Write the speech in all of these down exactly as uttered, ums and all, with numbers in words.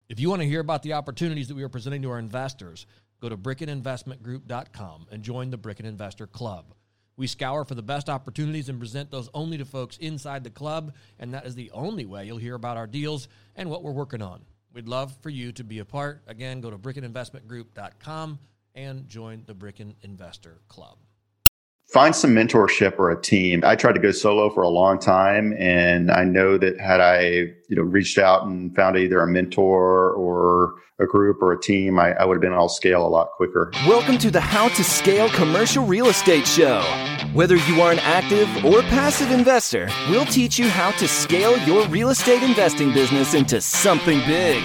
If you want to hear about the opportunities that we are presenting to our investors, go to bricken investment group dot com and join the Bricken Investor Club. We scour for the best opportunities and present those only to folks inside the club, and that is the only way you'll hear about our deals and what we're working on. We'd love for you to be a part. Again, go to bricken investment group dot com and join the Bricken Investor Club. Find some mentorship or a team. I tried to go solo for a long time, and I know that had I, you know, reached out and found either a mentor or a group or a team, I, I would have been able to scale a lot quicker. Welcome to the How to Scale Commercial Real Estate Show. Whether you are an active or passive investor, we'll teach you how to scale your real estate investing business into something big.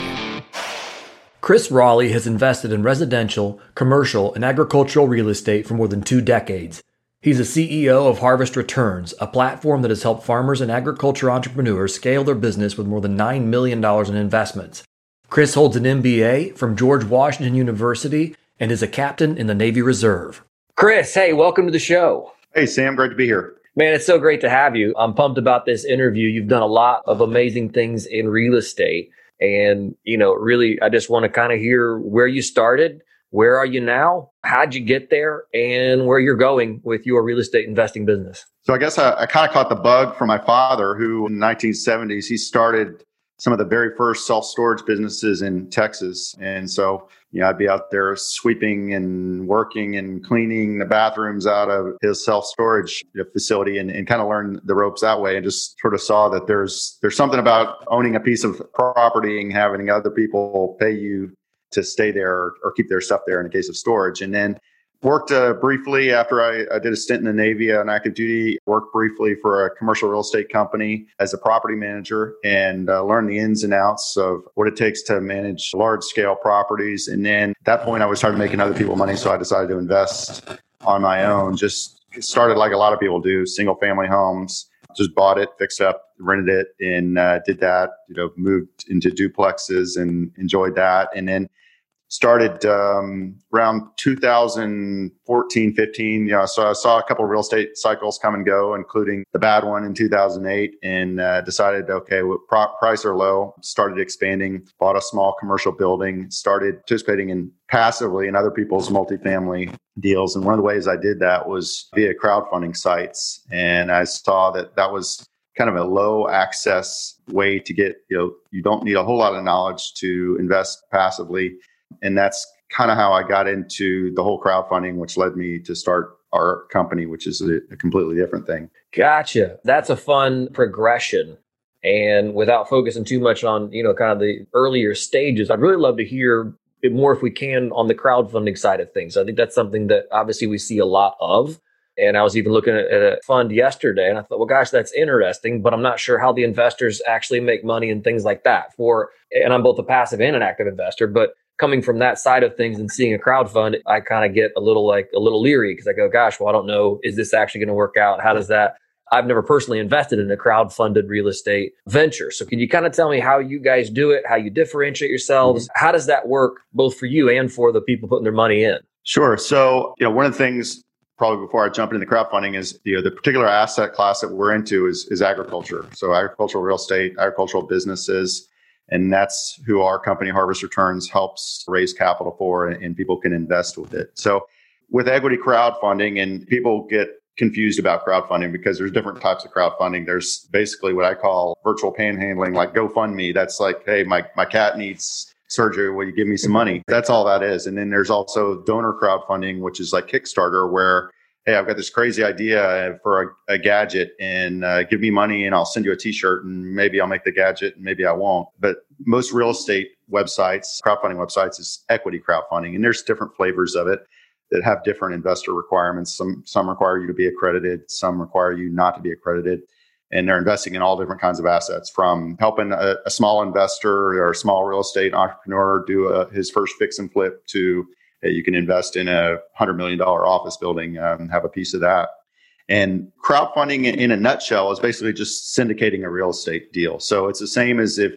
Chris Raleigh has invested in residential, commercial, and agricultural real estate for more than two decades. He's the C E O of Harvest Returns, a platform that has helped farmers and agriculture entrepreneurs scale their business with more than nine million dollars in investments. Chris holds an M B A from George Washington University and is a captain in the Navy Reserve. Chris, hey, welcome to the show. Hey, Sam, great to be here. Man, it's so great to have you. I'm pumped about this interview. You've done a lot of amazing things in real estate. And, you know, really, I just want to kind of hear where you started. Where are you now? How'd you get there? And where you're going with your real estate investing business? So I guess I, I kind of caught the bug from my father, who in the nineteen seventies, he started some of the very first self-storage businesses in Texas. And so, you know, I'd be out there sweeping and working and cleaning the bathrooms out of his self-storage facility and, and kind of learned the ropes that way, and just sort of saw that there's there's something about owning a piece of property and having other people pay you to stay there or keep their stuff there in the case of storage. And then worked uh, briefly after I, I did a stint in the Navy on active duty, worked briefly for a commercial real estate company as a property manager, and uh, learned the ins and outs of what it takes to manage large scale properties. And then at that point, I was started making other people money. So I decided to invest on my own. Just started like a lot of people do, single family homes. Just bought it, fixed it up, rented it, and uh, did that. You know, moved into duplexes and enjoyed that. And then started um, around two thousand fourteen, fifteen. You know, so I saw a couple of real estate cycles come and go, including the bad one in two thousand eight, and uh, decided, okay, well, pro- price are low. Started expanding, bought a small commercial building, started participating in passively in other people's multifamily deals. And one of the ways I did that was via crowdfunding sites. And I saw that that was kind of a low access way to get, you know, you don't need a whole lot of knowledge to invest passively. And that's kind of how I got into the whole crowdfunding, which led me to start our company, which is a, a completely different thing. Gotcha. That's a fun progression. And without focusing too much on, you know, kind of the earlier stages, I'd really love to hear bit more if we can on the crowdfunding side of things. I think that's something that obviously we see a lot of. And I was even looking at, at a fund yesterday and I thought, well, gosh, that's interesting, but I'm not sure how the investors actually make money and things like that. For, and I'm both a passive and an active investor, but coming from that side of things and seeing a crowdfund, I kind of get a little like a little leery because I go, gosh, well, I don't know, is this actually going to work out? How does that? I've never personally invested in a crowdfunded real estate venture. So can you kind of tell me how you guys do it, how you differentiate yourselves? Mm-hmm. How does that work both for you and for the people putting their money in? Sure. So, you know, one of the things probably before I jump into the crowdfunding is, you know, the particular asset class that we're into is, is agriculture. So agricultural real estate, agricultural businesses. And that's who our company, Harvest Returns, helps raise capital for, and, and people can invest with it. So with equity crowdfunding, and people get confused about crowdfunding because there's different types of crowdfunding. There's basically what I call virtual panhandling, like GoFundMe. That's like, hey, my, my cat needs surgery. Will you give me some money? That's all that is. And then there's also donor crowdfunding, which is like Kickstarter, where, hey, I've got this crazy idea for a, a gadget and uh, give me money and I'll send you a t-shirt and maybe I'll make the gadget and maybe I won't. But most real estate websites, crowdfunding websites, is equity crowdfunding. And there's different flavors of it that have different investor requirements. Some some require you to be accredited. Some require you not to be accredited. And they're investing in all different kinds of assets, from helping a, a small investor or a small real estate entrepreneur do a, his first fix and flip to hey, you can invest in a one hundred million dollars office building um, and have a piece of that. And crowdfunding in a nutshell is basically just syndicating a real estate deal. So it's the same as if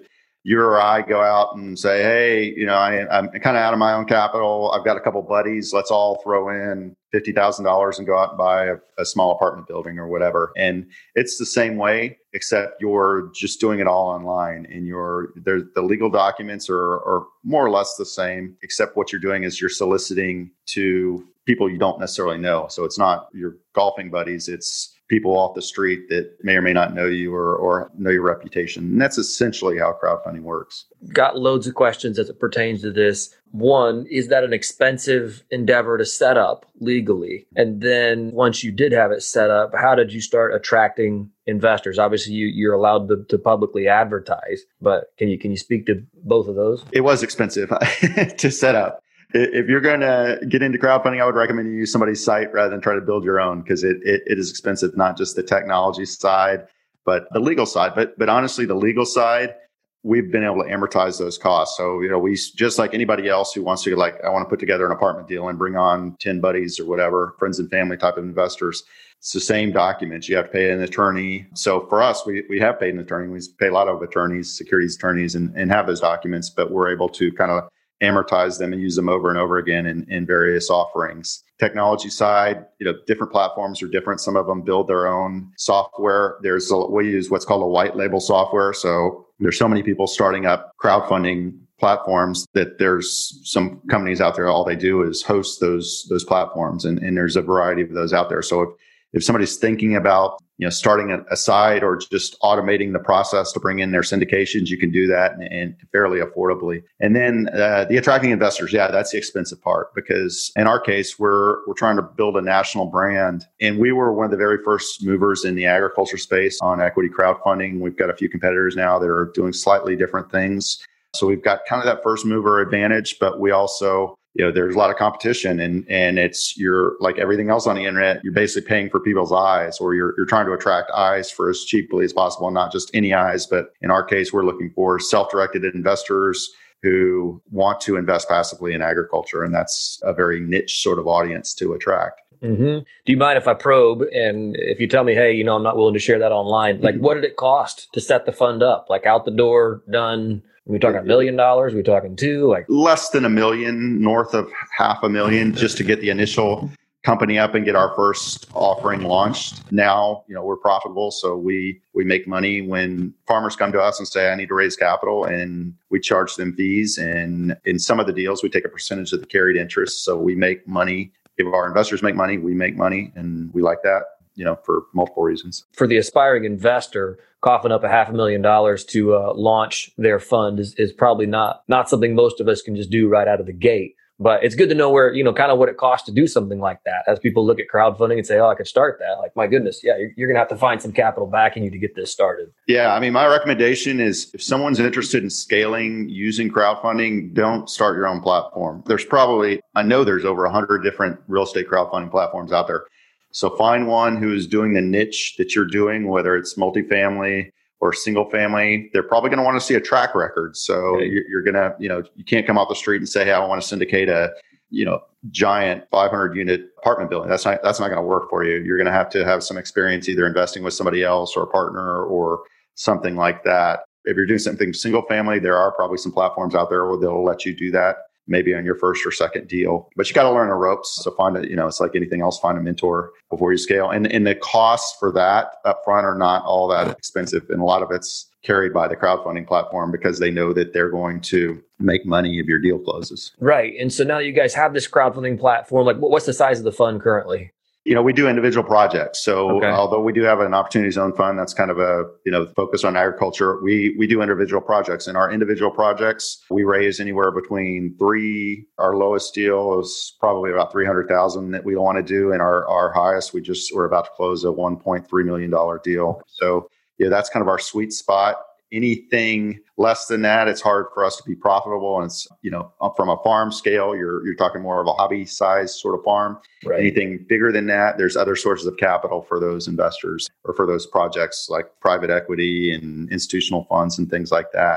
you or I go out and say, hey, you know, I, I'm kind of out of my own capital. I've got a couple buddies. Let's all throw in fifty thousand dollars and go out and buy a, a small apartment building or whatever. And it's the same way, except you're just doing it all online, and you're there. The legal documents are, are more or less the same, except what you're doing is you're soliciting to people you don't necessarily know. So it's not your golfing buddies. It's people off the street that may or may not know you or, or know your reputation. And that's essentially how crowdfunding works. Got loads of questions as it pertains to this. One, is that an expensive endeavor to set up legally? And then once you did have it set up, how did you start attracting investors? Obviously, you, you're allowed to, to publicly advertise, but can you can you speak to both of those? It was expensive to set up. If you're going to get into crowdfunding, I would recommend you use somebody's site rather than try to build your own, because it, it, it is expensive, not just the technology side, but the legal side. But but honestly, the legal side, we've been able to amortize those costs. So, you know, we just like anybody else who wants to, like, I want to put together an apartment deal and bring on ten buddies or whatever, friends and family type of investors. It's the same documents. You have to pay an attorney. So for us, we we have paid an attorney. We pay a lot of attorneys, securities attorneys, and, and have those documents, but we're able to kind of amortize them and use them over and over again in, in various offerings. Technology side, you know, different platforms are different. Some of them build their own software. There's a, we use what's called a white label software. So there's so many people starting up crowdfunding platforms that there's some companies out there, all they do is host those those platforms, and, and there's a variety of those out there. So if if somebody's thinking about, you know, starting a, a site or just automating the process to bring in their syndications, you can do that and, and fairly affordably. And then uh, the attracting investors, yeah, that's the expensive part, because in our case, we're we're trying to build a national brand, and we were one of the very first movers in the agriculture space on equity crowdfunding. We've got a few competitors now that are doing slightly different things. So we've got kind of that first mover advantage, but we also, you know, there's a lot of competition, and, and it's, you're like everything else on the internet, you're basically paying for people's eyes, or you're, you're trying to attract eyes for as cheaply as possible, not just any eyes, but in our case, we're looking for self-directed investors who want to invest passively in agriculture. And that's a very niche sort of audience to attract. Mm-hmm. Do you mind if I probe? And if you tell me, hey, you know, I'm not willing to share that online, like, what did it cost to set the fund up? Like, out the door, done? Are we talking a million dollars? Are we talking two? Like less than a million, north of half a million, just to get the initial company up and get our first offering launched. Now, you know, we're profitable, so we we make money when farmers come to us and say, I need to raise capital, and we charge them fees. And in some of the deals, we take a percentage of the carried interest. So we make money. If our investors make money, we make money, and we like that, you know, for multiple reasons. For the aspiring investor, coughing up a half a million dollars to uh, launch their fund is, is probably not not something most of us can just do right out of the gate. But it's good to know where, you know, kind of what it costs to do something like that. As people look at crowdfunding and say, oh, I could start that. Like, my goodness, yeah, you're, you're going to have to find some capital backing you to get this started. Yeah, I mean, my recommendation is if someone's interested in scaling using crowdfunding, don't start your own platform. There's probably, I know there's over one hundred different real estate crowdfunding platforms out there. So find one who's doing the niche that you're doing, whether it's multifamily or single family. They're probably going to want to see a track record. So okay. you're, you're going to, you know, you can't come off the street and say, hey, I want to syndicate a, you know, giant five hundred unit apartment building. That's not, that's not going to work for you. You're going to have to have some experience either investing with somebody else or a partner or something like that. If you're doing something single family, there are probably some platforms out there where they'll let you do that, maybe on your first or second deal. But you got to learn the ropes. So find a, you know, it's like anything else, find a mentor before you scale. And, and the costs for that up front are not all that expensive. And a lot of it's carried by the crowdfunding platform because they know that they're going to make money if your deal closes. Right. And so now that you guys have this crowdfunding platform, like what's the size of the fund currently? You know, we do individual projects. So okay. although we do have an opportunity zone fund, that's kind of a, you know, focus on agriculture. We we do individual projects. In our individual projects, we raise anywhere between three, our lowest deal is probably about three hundred thousand that we want to do. And our, our highest, we just, we're about to close a one point three million dollars deal. So yeah, that's kind of our sweet spot. Anything less than that, it's hard for us to be profitable. And it's, you know, from a farm scale, you're you're talking more of a hobby size sort of farm. Right. Anything bigger than that, there's other sources of capital for those investors or for those projects like private equity and institutional funds and things like that.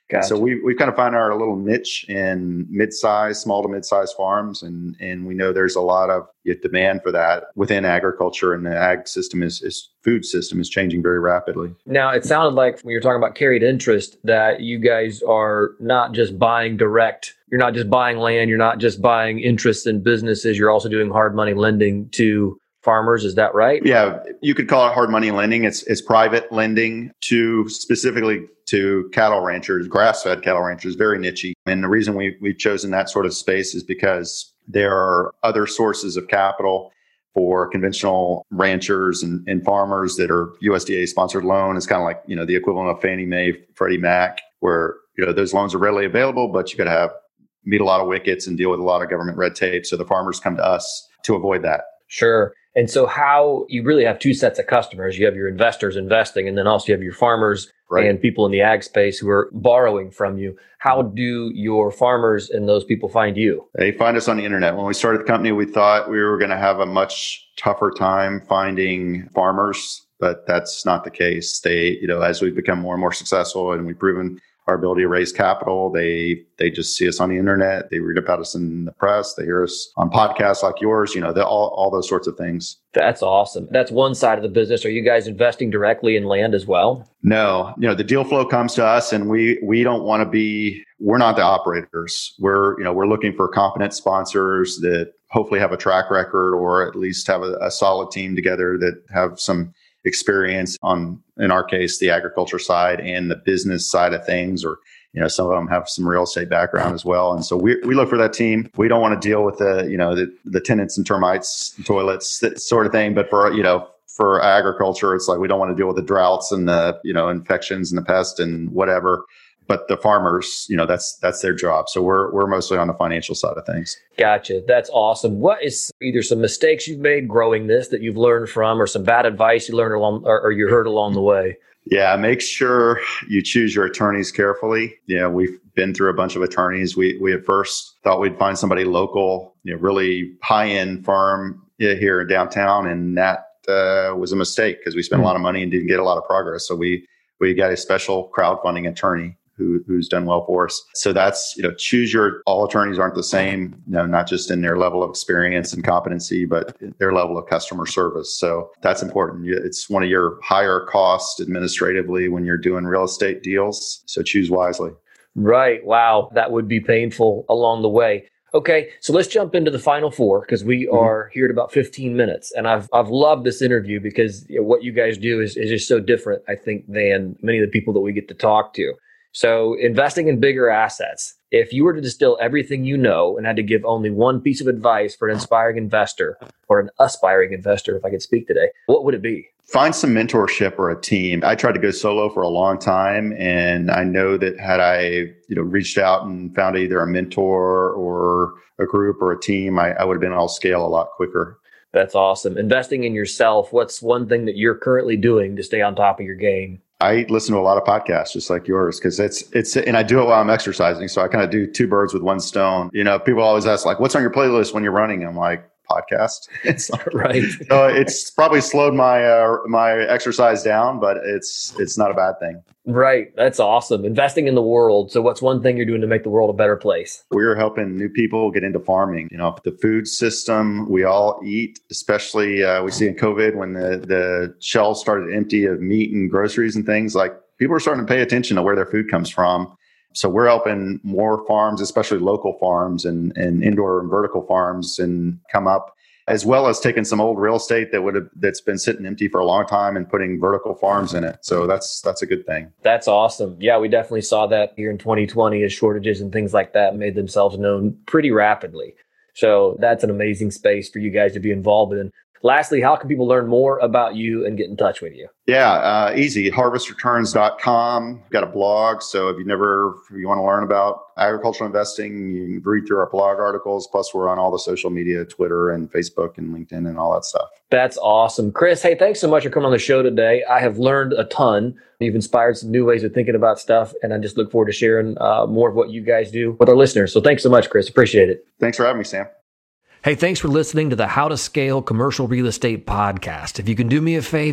Gotcha. So we we kind of find our little niche in mid-size, small to mid-size farms, and and we know there's a lot of demand for that within agriculture, and the ag system is, is food system is changing very rapidly. Now, it sounded like when you're talking about carried interest that you guys are not just buying direct. You're not just buying land. You're not just buying interests in businesses. You're also doing hard money lending to farmers. Is that right? Yeah, you could call it hard money lending. It's it's private lending to specifically to cattle ranchers, grass-fed cattle ranchers, very niche. And the reason we, we've chosen that sort of space is because there are other sources of capital for conventional ranchers and, and farmers that are U S D A-sponsored loan. It's kind of like, you know, the equivalent of Fannie Mae, Freddie Mac, where, you know, those loans are readily available, but you got to have meet a lot of wickets and deal with a lot of government red tape. So the farmers come to us to avoid that. Sure. And so how you really have two sets of customers. You have your investors investing, and then also you have your farmers right. and people in the ag space who are borrowing from you. How do your farmers and those people find you? They find us on the internet. When we started the company, we thought we were going to have a much tougher time finding farmers, but that's not the case. They, you know, as we've become more and more successful and we've proven our ability to raise capital, they they just see us on the internet. They read about us in the press. They hear us on podcasts like yours, you know, all, all those sorts of things. That's awesome. That's one side of the business. Are you guys investing directly in land as well? No, you know, the deal flow comes to us, and we we don't want to be, we're not the operators. We're, you know, we're looking for competent sponsors that hopefully have a track record, or at least have a, a solid team together that have some experience on, in our case, the agriculture side and the business side of things, or, you know, some of them have some real estate background as well. And so we we look for that team. We don't want to deal with the, you know, the, the tenants and termites, toilets, that sort of thing. But for, you know, for agriculture, it's like, we don't want to deal with the droughts and the, you know, infections and the pest and whatever. But the farmers, you know, that's that's their job. So we're we're mostly on the financial side of things. Gotcha. That's awesome. What is either some mistakes you've made growing this that you've learned from, or some bad advice you learned along, or, or you heard along the way? Yeah, make sure you choose your attorneys carefully. Yeah, we've been through a bunch of attorneys. We we at first thought we'd find somebody local, you know, really high end firm here in downtown, and that uh, was a mistake because we spent mm-hmm. a lot of money and didn't get a lot of progress. So we we got a special crowdfunding attorney Who, who's done well for us. So that's, you know, choose your, all attorneys aren't the same, you know, not just in their level of experience and competency, but their level of customer service. So that's important. It's one of your higher costs administratively when you're doing real estate deals. So choose wisely. Right. Wow. That would be painful along the way. Okay, so let's jump into the final four, because we mm-hmm. are here at about fifteen minutes. And I've I've loved this interview because, you know, what you guys do is, is just so different, I think, than many of the people that we get to talk to. So investing in bigger assets. If you were to distill everything you know and had to give only one piece of advice for an inspiring investor, or an aspiring investor, if I could speak today, what would it be? Find some mentorship or a team. I tried to go solo for a long time, and I know that had I, you know, reached out and found either a mentor or a group or a team, I, I would have been able to scale a lot quicker. That's awesome. Investing in yourself. What's one thing that you're currently doing to stay on top of your game? I listen to a lot of podcasts just like yours, because it's, it's, and I do it while I'm exercising. So I kind of do two birds with one stone. You know, people always ask, like, what's on your playlist when you're running? I'm like, podcast. It's right. So it's probably slowed my, uh, my exercise down, but it's, it's not a bad thing. Right. That's awesome. Investing in the world. So what's one thing you're doing to make the world a better place? We're helping new people get into farming. You know, the food system we all eat, especially uh, we see in COVID when the, the shelves started empty of meat and groceries and things, like people are starting to pay attention to where their food comes from. So we're helping more farms, especially local farms and, and indoor and vertical farms, and come up, as well as taking some old real estate that would have, that's been sitting empty for a long time and putting vertical farms in it. So that's that's a good thing. That's awesome. Yeah, we definitely saw that here in twenty twenty as shortages and things like that made themselves known pretty rapidly. So that's an amazing space for you guys to be involved in. Lastly, how can people learn more about you and get in touch with you? Yeah, uh, easy. harvest returns dot com. We've got a blog. So if you never, if you want to learn about agricultural investing, you can read through our blog articles. Plus, we're on all the social media, Twitter and Facebook and LinkedIn and all that stuff. That's awesome. Chris, hey, thanks so much for coming on the show today. I have learned a ton. You've inspired some new ways of thinking about stuff. And I just look forward to sharing uh, more of what you guys do with our listeners. So thanks so much, Chris. Appreciate it. Thanks for having me, Sam. Hey, thanks for listening to the How to Scale Commercial Real Estate podcast. If you can do me a favor,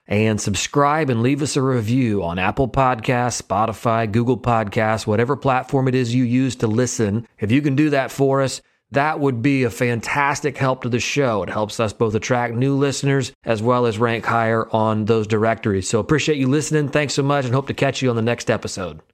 and subscribe and leave us a review on Apple Podcasts, Spotify, Google Podcasts, whatever platform it is you use to listen. If you can do that for us, that would be a fantastic help to the show. It helps us both attract new listeners as well as rank higher on those directories. So appreciate you listening. Thanks so much and hope to catch you on the next episode.